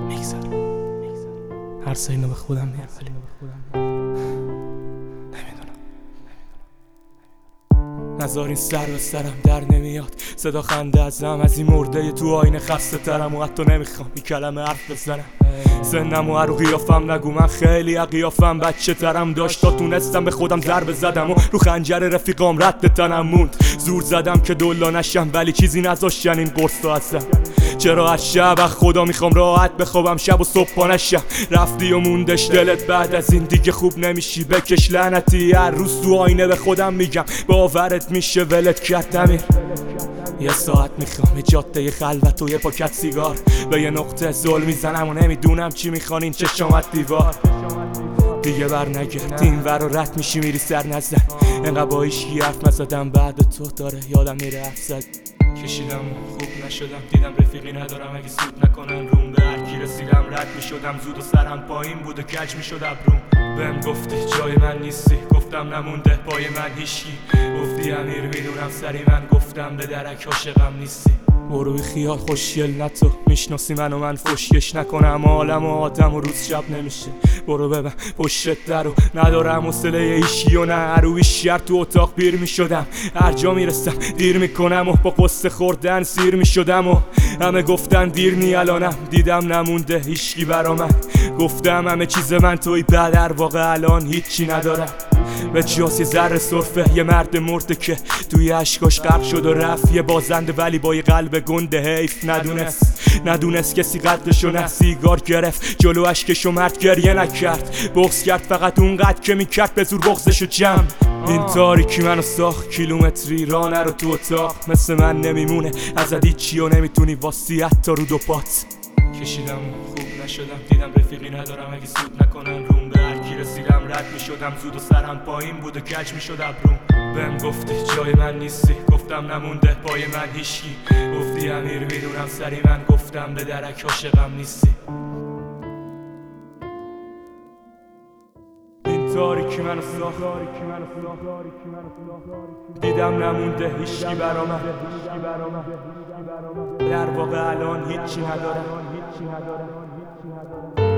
هر سه اینو به خودم میگم ولی نمیدونم. نذارین سر به سرم در نمیاد، صدا خنده ازم از این مرده تو آینه خسته ترم و حتی نمیخوام این کلمه حرف بزنم. سنم و هر قیافم نگو من خیلی قیافم بچه ترم داشت تا تونستم به خودم ضربه زدم و رو خنجر رفیقام رد به تنم موند. زور زدم که دلا نشم ولی چیزی نذاشتن این قرص ازم. چرا از شب خدا میخوام راحت بخوابم شب و صبح پا نشم. رفتی و موندش دلت بعد از این دیگه خوب نمیشی بکش لعنتی. هر روز تو آینه به خودم میگم باورت میشه ولت کردم. یه ساعت میخوام یه جاده خلوت و یه پاکت سیگار به یه نقطه زل میزنم و نمیدونم چی میخوان این چشامت دیوار. دیگه بر نگرد این ور و رد میشی میری سر نزن. انقدر با هیچکی حرف نزدم بعد تو داره یادم میره حرف زد. کشیدم و خوب نشدم دیدم رفیقی ندارم اگه سود نکنن روم. به هرکی رسیدم رد میشدم زود و سرم پایین بود و کج میشد ابروم. بهم گفتی جای من نیستی گفتم نمونده پای من هیچکی. گفتی امیر میدونم سری من گفتم به درک عاشقم نیستی. برو بی خیال خوشگل نه تو میشناسی من و من فشکش نکنم عالم و آدم و روز شب نمیشه. برو ببن پشت در و ندارم حوصله ایشی و نه عروی شر تو اتاق پیر میشدم. هر جا میرسم دیر میکنم و با قصه خوردن سیر میشدم و همه گفتن دیر نی الانم دیدم نمونده هیچکی برا من. گفتم همه چیز من توی بعد در واقع الان هیچی ندارم به جاس یه ذره سرفه. یه مرد مرده که توی اشکاش غرق شد و رفت. یه بازنده ولی با یه قلب گنده حیف ندونست کسی قدرشو نه. سیگار گرفت جلو اشکشو مرد گریه نکرد. بغض کرد فقط اونقدر که میکرد به زور بغضشو جمع. این تاریکی منو ساخت کیلومتری راه نرو تو اتاق. مثل من نمیمونه ازت هیچی و نمیتونی واسی حتی رو دو پات. کشیدم و خوب نشدم دیدم رفیقی ندارم اگه سود نکنن روم. به هرکی رسیدم رد میشدم زود و سرم پایین بود و کج میشد ابروم. بهم گفتی جای من نیستی گفتم نمونده پای من هیچکی. گفتی امیر میدونم سری من گفتم به درک عاشقم نیستی. این تاریکی منو ساخت دیدم نمونده هیچکی برا من. در واقع الان هیچی ندارم.